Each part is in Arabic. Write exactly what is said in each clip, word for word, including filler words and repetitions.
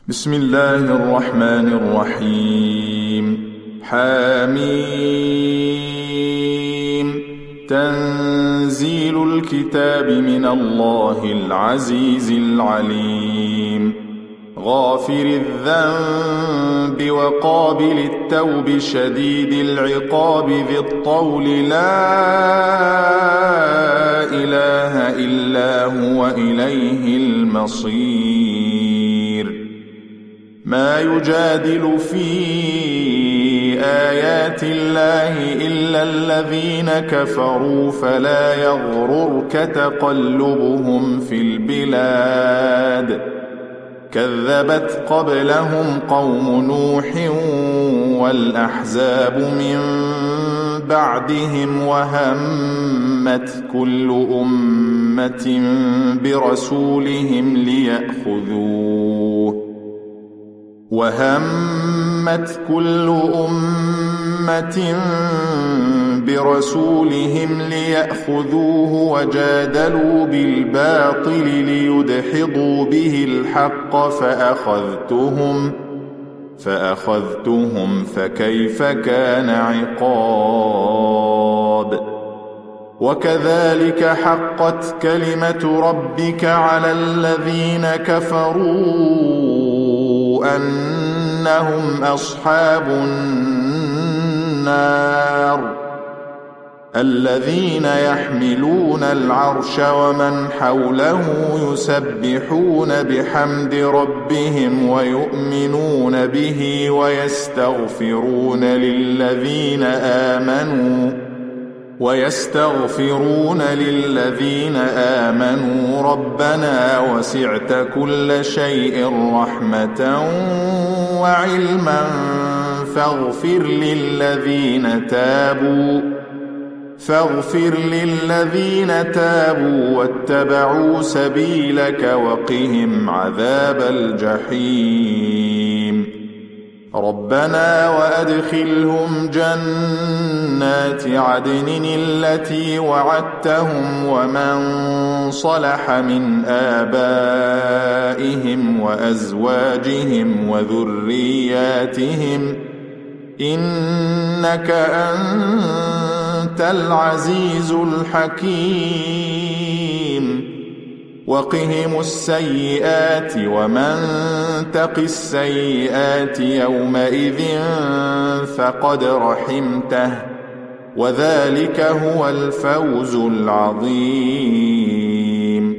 بسم الله الرحمن الرحيم. حميم. تنزيل الكتاب من الله العزيز العليم. غافر الذنب وقابل التوب شديد العقاب ذي الطول لا إله إلا هو إليه المصير. ما يجادل في آيات الله إلا الذين كفروا فلا يغررك تقلبهم في البلاد. كذبت قبلهم قوم نوح والأحزاب من بعدهم وهمت كل أمة برسولهم ليأخذوه وهمت كل أمة برسولهم ليأخذوه وجادلوا بالباطل ليدحضوا به الحق فأخذتهم فأخذتهم فكيف كان عقاب. وكذلك حقت كلمة ربك على الذين كفروا أنهم أصحاب النار. الذين يحملون العرش ومن حوله يسبحون بحمد ربهم ويؤمنون به ويستغفرون للذين آمنوا ويستغفرون للذين آمنوا ربنا وسعت كل شيء رحمة وعلما فاغفر للذين تابوا فاغفر للذين تابوا واتبعوا سبيلك وقهم عذاب الجحيم. ربنا وأدخلهم جنات عدن التي وعدتهم ومن صلح من آبائهم وأزواجهم وذرياتهم إنك أنت العزيز الحكيم. وقهم السيئات ومن تق السيئات يومئذ فقد رحمته وذلك هو الفوز العظيم.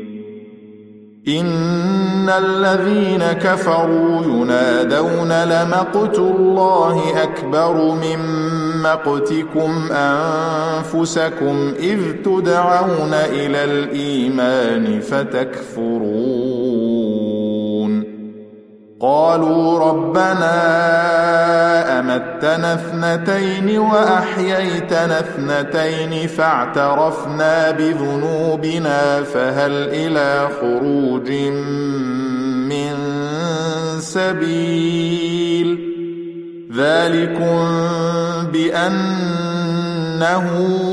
إن الذين كفروا ينادون لمقت الله أكبر من مقتكم أنفسكم إذ تدعون إلى الإيمان فتكفرون. قالوا ربنا أمتنا اثنتين وأحييتنا اثنتين فاعترفنا بذنوبنا فهل إلى خروج من سبيل. ذلكم بأنه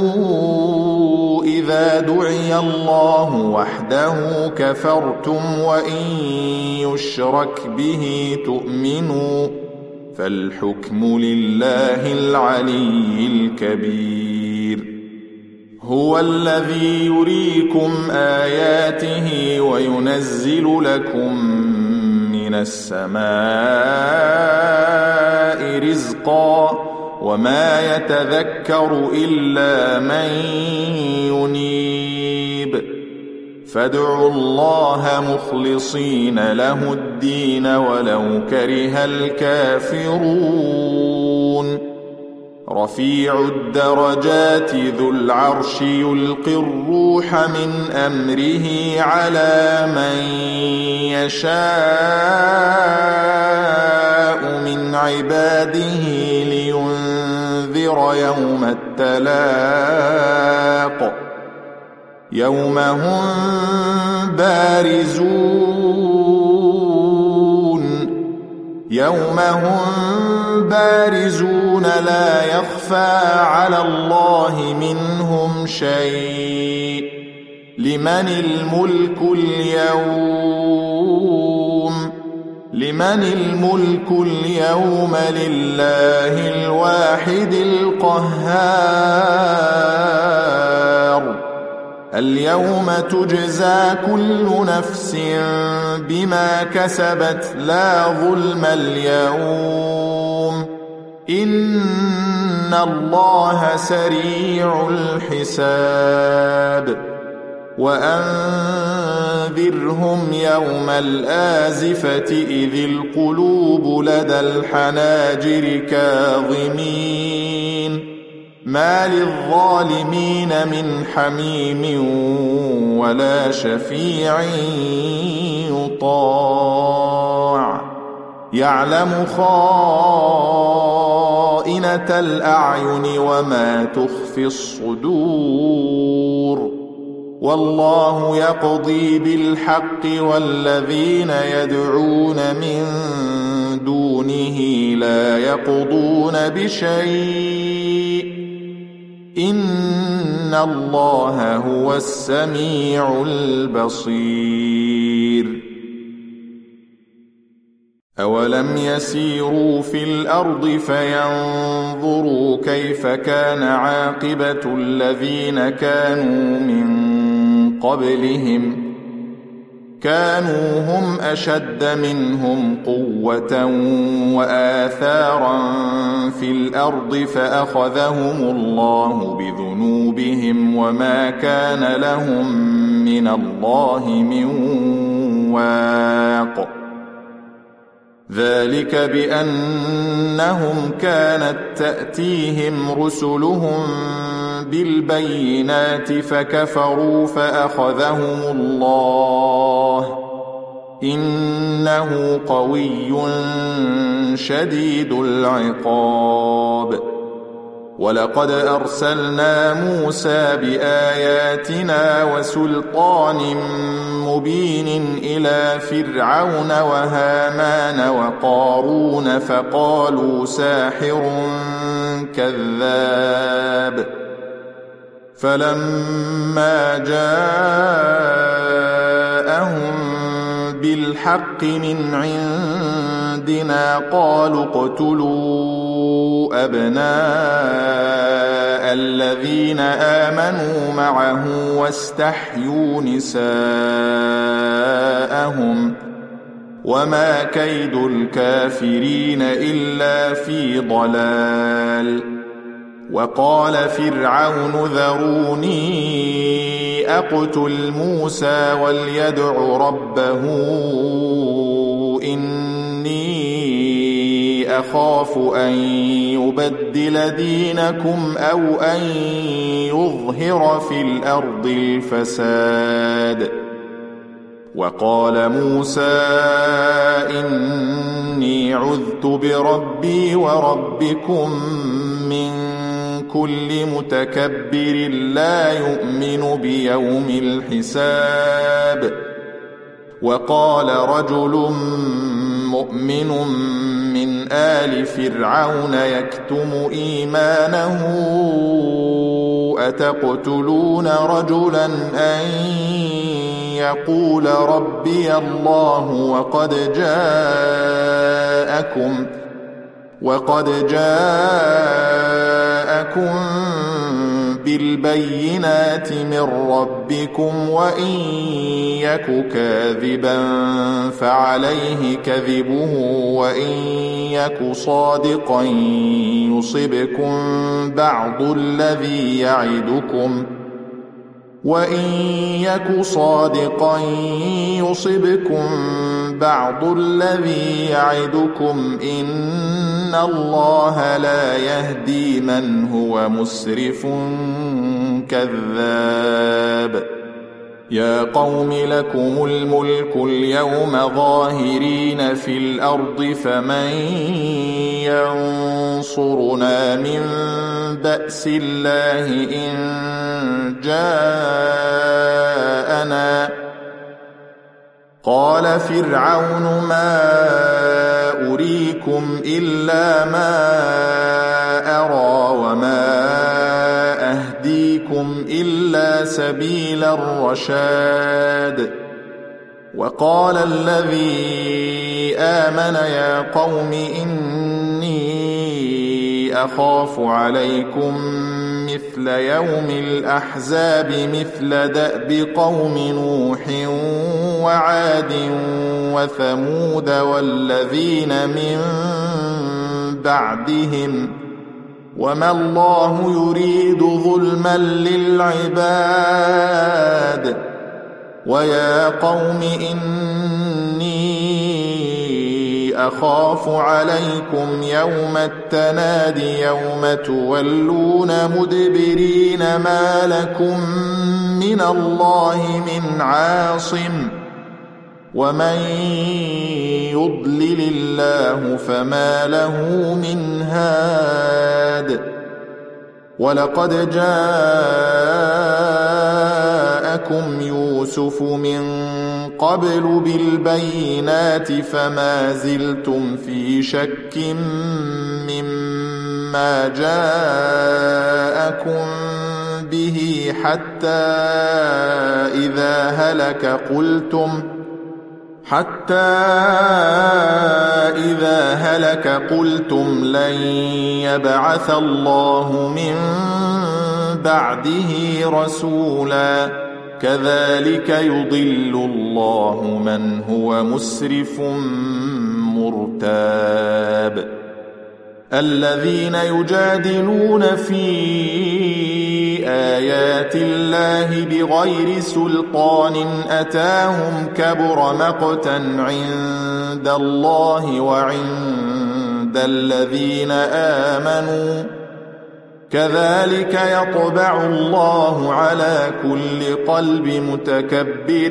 إذا دعي الله وحده كفرتم وإن يشرك به تؤمنوا فالحكم لله العلي الكبير. هو الذي يريكم آياته وينزل لكم من السماء رزقا وما يتذكر إلا من ينيب. فادعوا الله مخلصين له الدين ولو كره الكافرون. رفيع الدرجات ذو العرش يلقي الروح من أمره على من يشاء من عباده لينذر يوم التلاق. يوم هم بارزون يوم هم بارزون لا يخفى على الله منهم شيء. لمن الملك اليوم لمن الملك اليوم لله الواحد القهار اليوم تجزى كل نفس بما كسبت لا ظلم اليوم إن الله سريع الحساب وأنذرهم يوم الآزفة إذ القلوب لدى الحناجر كاظمين ما للظالمين من حميم ولا شفيع يطاع يعلم خائنة الأعين وما تخفي الصدور والله يقضي بالحق والذين يدعون من دونه لا يقضون بشيء إن الله هو السميع البصير أولم يسيروا في الأرض فينظروا كيف كان عاقبة الذين كانوا من قبلهم كانوا هم أشد منهم قوة وآثارا في الأرض فأخذهم الله بذنوبهم وما كان لهم من الله من واق ذلك بأنهم كانت تأتيهم رسلهم بالبينات فكفروا فأخذهم الله إنه قوي شديد العقاب ولقد أرسلنا موسى بآياتنا وسلطان مبين إلى فرعون وهامان وقارون فقالوا ساحر كذاب فلما جاءهم بالحق من عندنا قالوا اقتلوا أبناء الذين آمنوا معه واستحيوا نساءهم وما كيد الكافرين إلا في ضلال وقال فرعون ذروني أقتل موسى وليدع ربه إني أخاف أن يبدل دينكم أو أن يظهر في الأرض الفساد وقال موسى إني عذت بربي وربكم من كل متكبر لا يؤمن بيوم الحساب وقال رجل مؤمن من آل فرعون يكتم إيمانه أتقتلون رجلا أن يقول ربي الله وقد جاءكم وقد جاءكم بالبينات من ربكم وإن يك كاذبا فعليه كذبه وإن يك صادقا يصبكم بعض الذي يعدكم وإن يك صادقا يصبكم بعض الذي يعدكم إن الله لا يهدي من هو مسرف كذاب يا قوم لكم الملك اليوم ظاهرين في الأرض فمن ينصرنا من بأس الله إن جاءنا قال فرعون ما أريكم إلا ما أرى وما أهديكم إلا سبيل الرشاد وقال الذي آمن يا قوم إني أخاف عليكم مثل يوم الأحزاب مثل دأب قوم نوح وعاد وثمود والذين من بعدهم وما الله يريد ظلما للعباد ويا قوم إني أخاف عليكم يوم التناد يوم تولون مدبرين ما لكم من الله من عاصم ومن يضلل الله فما له من هاد ولقد جاءكم يوسف من قبل بالبينات فما زلتم في شك مما جاءكم به حتى إذا هلك قلتم حتى إذا هلك قلتم لن يبعث الله من بعده رسولا كذلك يضل الله من هو مسرف مرتاب الذين يجادلون في آيات الله بغير سلطان أتاهم كبر مقتا عند الله وعند الذين آمنوا كذلك يطبع الله على كل قلب متكبر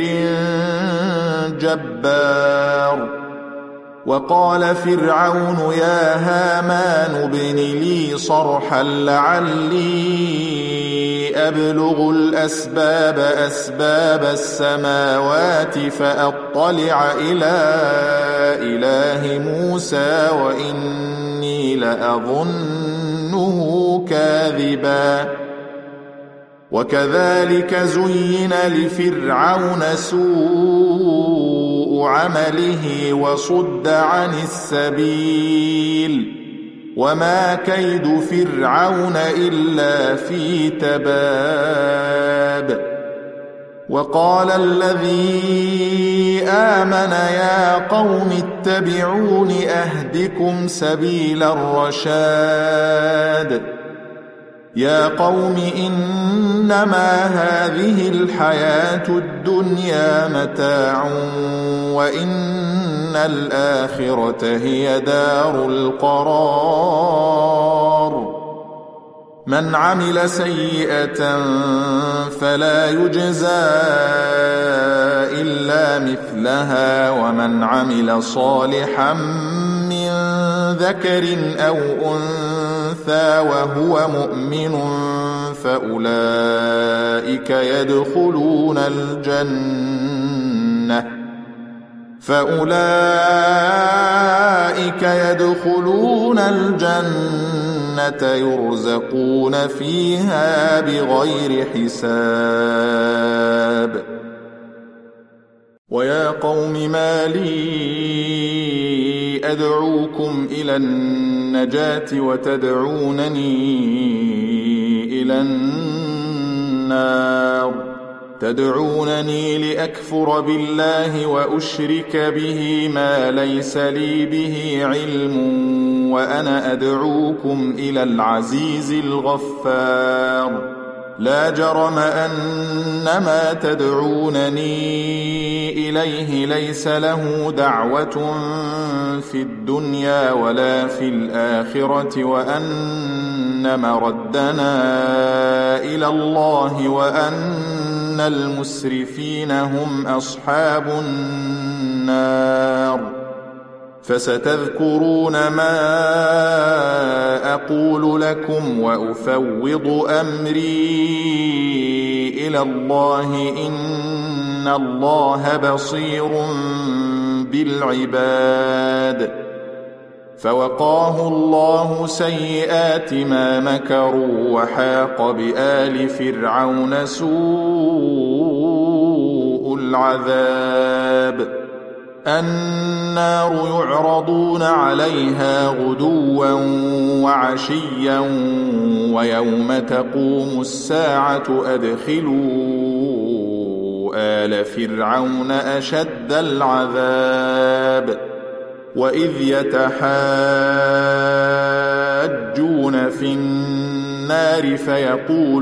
جبار وقال فرعون يا هامان ابن لي صرحا لعلي أبلغ الأسباب أسباب السماوات فأطلع إلى إله موسى وإني لأظنه كاذبا وكذلك زين لفرعون سوء عمله وصد عن السبيل وما كيد فرعون إلا في تباب وقال الذي آمن يا قوم اتبعون أهدكم سبيل الرشاد يا قوم إنما هذه الحياة الدنيا متاع وإن الآخرة هي دار القرار من عمل سيئة فلا يجزى إلا مثلها ومن عمل صالحا من ذكر أو أنثى وهو مؤمن فأولئك يدخلون الجنة فأولئك يدخلون الجنة يرزقون فيها بغير حساب ويا قوم ما لي أدعوكم إلى النجاة وتدعونني إلى النار تدعونني لأكفر بالله وأشرك به ما ليس لي به علم وأنا أدعوكم إلى العزيز الغفار لا جرم أن ما تدعونني إليه ليس له دعوة في الدنيا ولا في الآخرة وأن مردنا إلى الله وأن المسرفين هم أصحاب النار فستذكرون ما أقول لكم وأفوض أمري إلى الله إن الله بصير بالعباد فوقاه الله سيئات ما مكروا وحاق بآل فرعون سوء العذاب النار يعرضون عليها غدوا وعشيا ويوم تقوم الساعة أدخلوا آل فرعون أشد العذاب وإذ يتحاجون في النار فيقول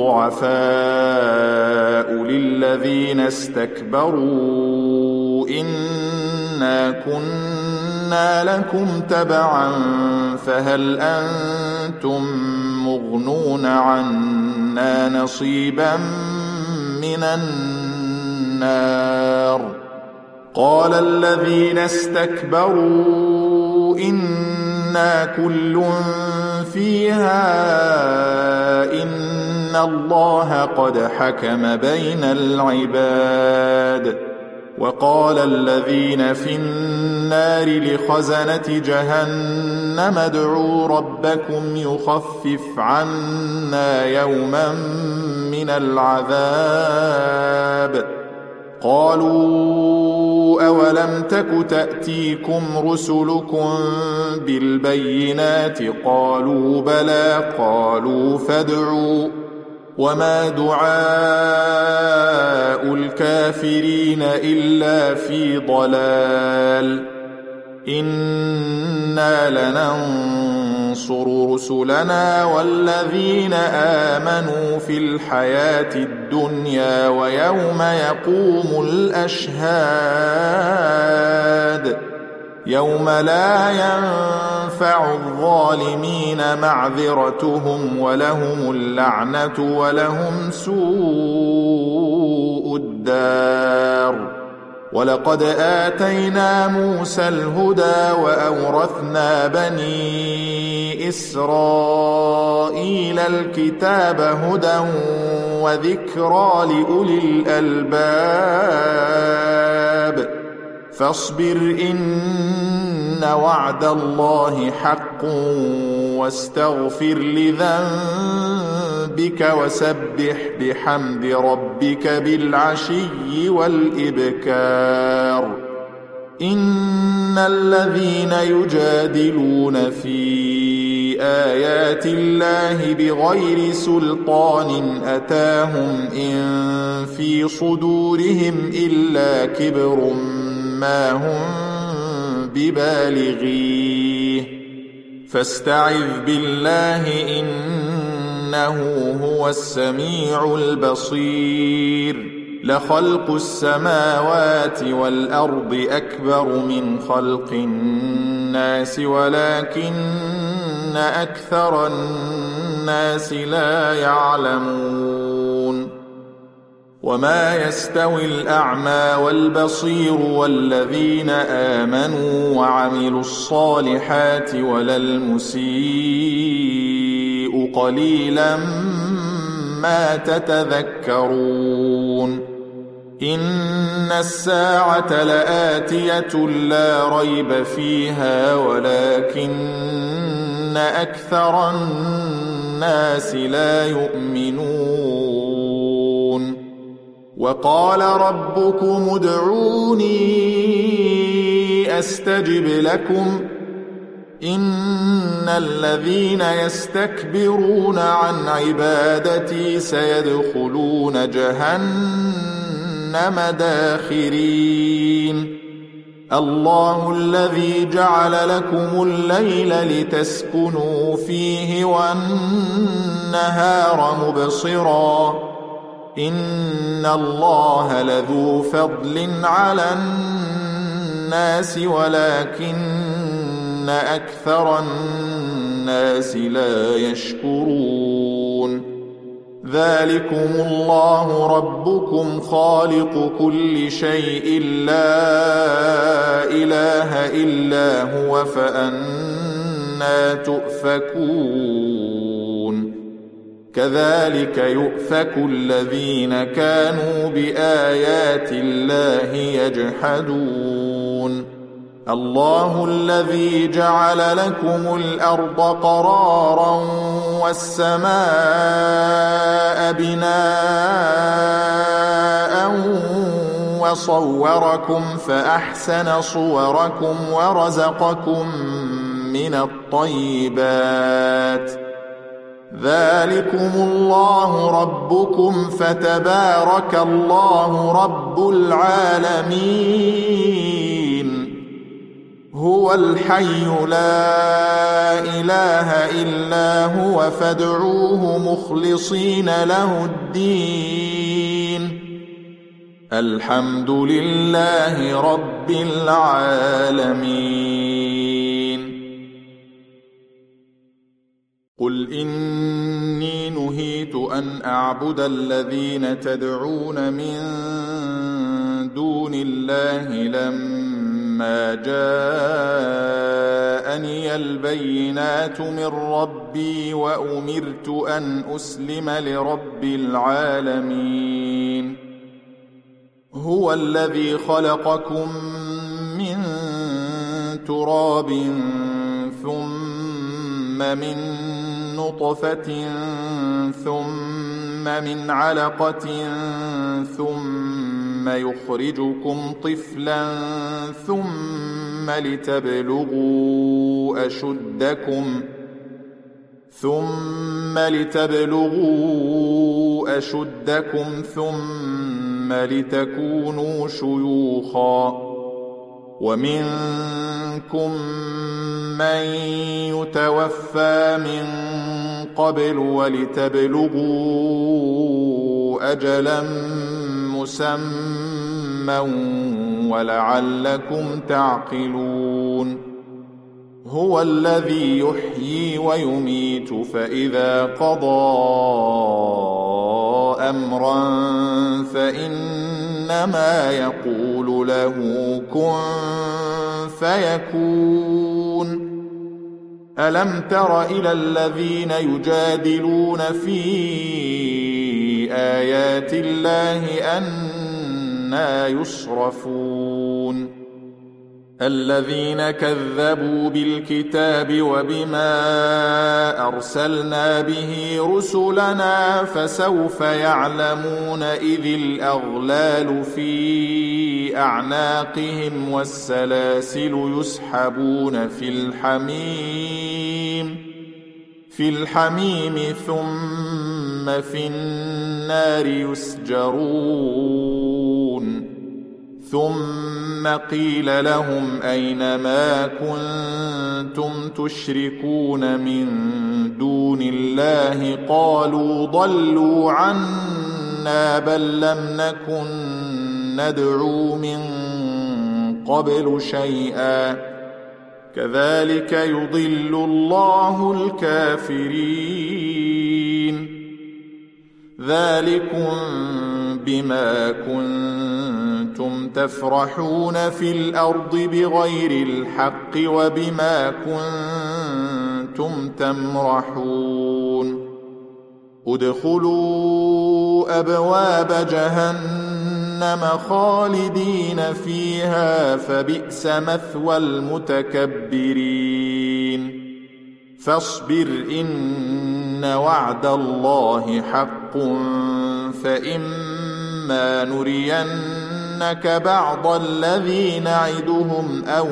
الضعفاء للذين استكبروا إنا كنا لكم تبعا فهل أنتم مغنون عنا نصيبا من النار قال الذين استكبروا إنا كل فيها إن الله قد حكم بين العباد وقال الذين في النار لخزنة جهنم ادعوا ربكم يخفف عنا يوما من العذاب قالوا أولم تك تأتيكم رسلكم بالبينات قالوا بلى قالوا فادعوا وما دعاء الكافرين إلا في ضلال إنا لننصر رسلنا والذين آمنوا في الحياة الدنيا ويوم يقوم الأشهاد يوم لا ينفع الظالمين معذرتهم ولهم اللعنة ولهم سوء الدار ولقد آتينا موسى الهدى وأورثنا بني إسرائيل الكتاب هدى وذكرى لأولي الألباب فاصبر إن وعد الله حق واستغفر لذنبك وسبح بحمد ربك بالعشي والإبكار إن الذين يجادلون في آيات الله بغير سلطان أتاهم إن في صدورهم إلا كبر ما هم ببالغيه فاستعذ بالله إنه هو السميع البصير لخلق السماوات والأرض أكبر من خلق الناس ولكن أكثر الناس لا يعلمون وما يستوي الأعمى والبصير والذين آمنوا وعملوا الصالحات ولا المسيء قليلا ما تتذكرون إن الساعة لآتية لا ريب فيها ولكن أكثر الناس لا يؤمنون وقال ربكم ادعوني أستجب لكم إن الذين يستكبرون عن عبادتي سيدخلون جهنم داخرين الله الذي جعل لكم الليل لتسكنوا فيه والنهار مبصرا إن الله لذو فضل على الناس ولكن أكثر الناس لا يشكرون ذلكم الله ربكم خالق كل شيء لا إله إلا هو فأنى تؤفكون كذلك يؤفك الذين كانوا بآيات الله يجحدون الله الذي جعل لكم الأرض قرارا والسماء بناء وصوركم فأحسن صوركم ورزقكم من الطيبات ذلكم الله ربكم فتبارك الله رب العالمين هو الحي لا إله إلا هو فادعوه مخلصين له الدين الحمد لله رب العالمين قل إني نهيت أن أعبد الذين تدعون من دون الله لما جاءني البينات من ربي وأمرت أن أسلم لرب العالمين هو الذي خلقكم من تراب ثم من نطفة ثم من علقة ثم يخرجكم طفلا ثم لتبلغوا أشدكم ثم لتبلغوا أشدكم ثم لتكونوا شيوخا ومنكم من يتوفى من قبل ولتبلغوا أجلا مسمى ولعلكم تعقلون هو الذي يحيي ويميت فإذا قضى أمرا فإنما يقول له كن فيكون ألم تر إلى الذين يجادلون في آيات الله أنى يصرفون الذين كذبوا بالكتاب وبما أرسلنا به رسلنا فسوف يعلمون إذ الأغلال في أعناقهم والسلاسل يسحبون في الحميم في الحميم ثم في النار يسجرون ثم قيل لهم أين ما كنتم تشركون من دون الله قالوا ضلوا عنا بل لم نكن ندعو من قبل شيئا كذلك يضل الله الكافرين ذلكم بما كنتم تفرحون في الأرض بغير الحق وبما كنتم تمرحون ادخلوا أبواب جهنم خالدين فيها فبئس مثوى المتكبرين فاصبر إن وعد الله حق فإما نرينك بعض الذي نعدهم أو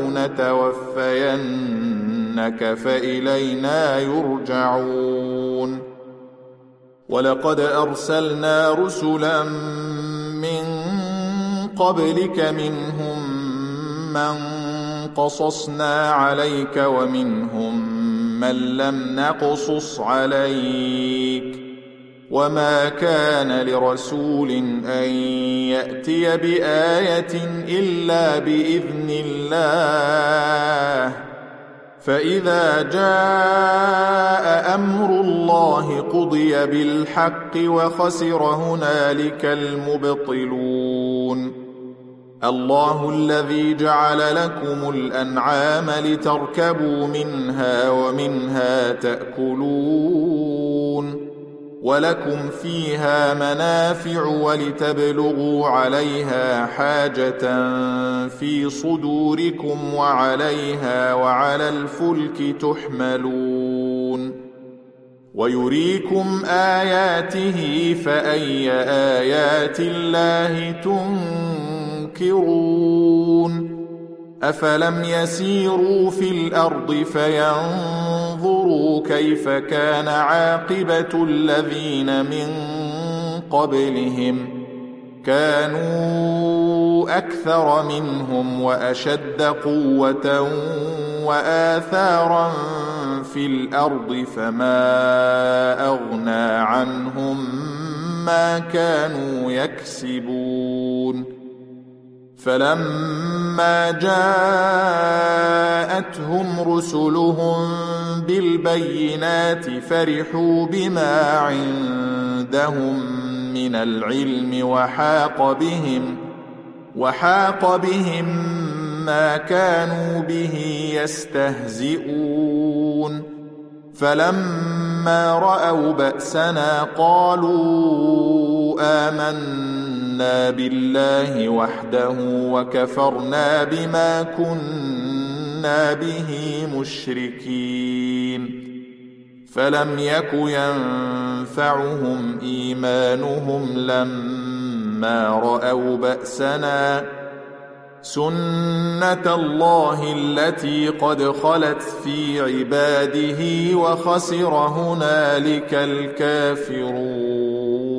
نتوفينك فإلينا يرجعون ولقد أرسلنا رسلا من قبلك منهم من قصصنا عليك ومنهم من لم نقصص عليك وما كان لرسول أن يأتي بآية إلا بإذن الله فإذا جاء أمر الله قضي بالحق وخسر هنالك المبطلون الله الذي جعل لكم الأنعام لتركبوا منها ومنها تأكلون ولكم فيها منافع ولتبلغوا عليها حاجة في صدوركم وعليها وعلى الفلك تحملون ويريكم آياته فأي آيات الله ينكرون أفلم يسيروا في الأرض فينظروا كيف كان عاقبة الذين من قبلهم كانوا أكثر منهم وأشد قوة وآثارا في الأرض فما أغنى عنهم ما كانوا يكسبون فلما جاءتهم رسلهم بالبينات فرحوا بما عندهم من العلم وحاق بهم وحاق بهم ما كانوا به يستهزئون فلما رأوا بأسنا قالوا آمنا بالله وحده وكفرنا بما كنا به مشركين فلم يك ينفعهم إيمانهم لما رأوا بأسنا سنة الله التي قد خلت في عباده وخسر هنالك الكافرون